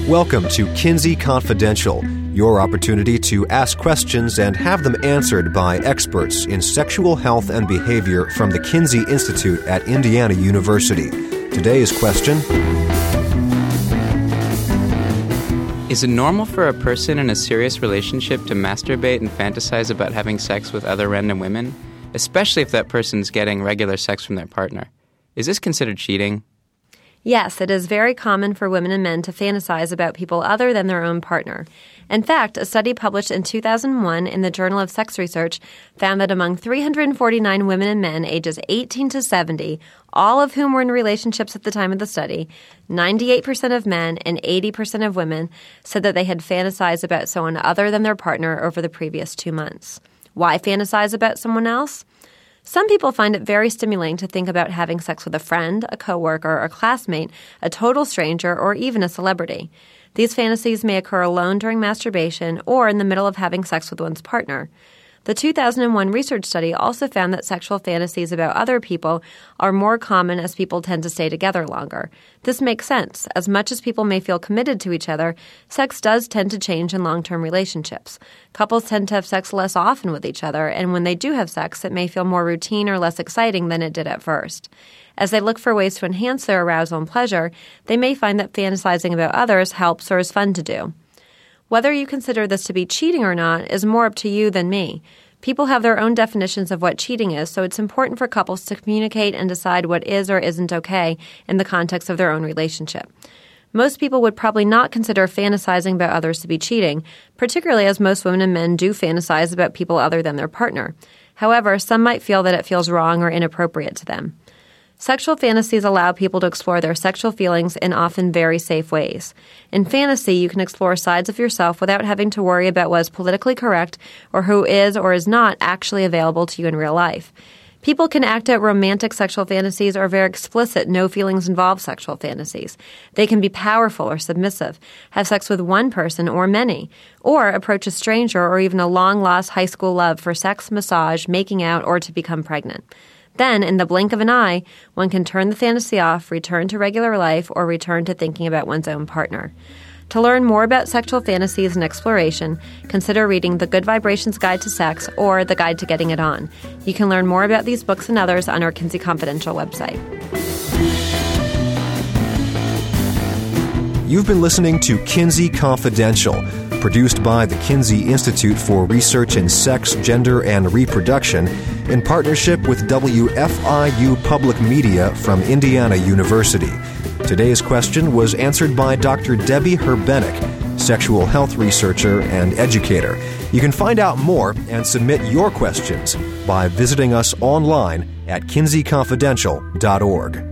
Welcome to Kinsey Confidential, your opportunity to ask questions and have them answered by experts in sexual health and behavior from the Kinsey Institute at Indiana University. Today's question: is it normal for a person in a serious relationship to masturbate and fantasize about having sex with other random women, especially if that person's getting regular sex from their partner? Is this considered cheating? Yes, it is very common for women and men to fantasize about people other than their own partner. In fact, a study published in 2001 in the Journal of Sex Research found that among 349 women and men ages 18 to 70, all of whom were in relationships at the time of the study, 98% of men and 80% of women said that they had fantasized about someone other than their partner over the previous 2 months. Why fantasize about someone else? Some people find it very stimulating to think about having sex with a friend, a coworker, a classmate, a total stranger, or even a celebrity. These fantasies may occur alone during masturbation or in the middle of having sex with one's partner. The 2001 research study also found that sexual fantasies about other people are more common as people tend to stay together longer. This makes sense. As much as people may feel committed to each other, sex does tend to change in long-term relationships. Couples tend to have sex less often with each other, and when they do have sex, it may feel more routine or less exciting than it did at first. As they look for ways to enhance their arousal and pleasure, they may find that fantasizing about others helps or is fun to do. Whether you consider this to be cheating or not is more up to you than me. People have their own definitions of what cheating is, so it's important for couples to communicate and decide what is or isn't okay in the context of their own relationship. Most people would probably not consider fantasizing about others to be cheating, particularly as most women and men do fantasize about people other than their partner. However, some might feel that it feels wrong or inappropriate to them. Sexual fantasies allow people to explore their sexual feelings in often very safe ways. In fantasy, you can explore sides of yourself without having to worry about what is politically correct or who is or is not actually available to you in real life. People can act out romantic sexual fantasies or very explicit, no-feelings-involved sexual fantasies. They can be powerful or submissive, have sex with one person or many, or approach a stranger or even a long-lost high school love for sex, massage, making out, or to become pregnant. Then, in the blink of an eye, one can turn the fantasy off, return to regular life, or return to thinking about one's own partner. To learn more about sexual fantasies and exploration, consider reading The Good Vibrations Guide to Sex or The Guide to Getting It On. You can learn more about these books and others on our Kinsey Confidential website. You've been listening to Kinsey Confidential, produced by the Kinsey Institute for Research in Sex, Gender, and Reproduction in partnership with WFIU Public Media from Indiana University. Today's question was answered by Dr. Debbie Herbenek, sexual health researcher and educator. You can find out more and submit your questions by visiting us online at kinseyconfidential.org.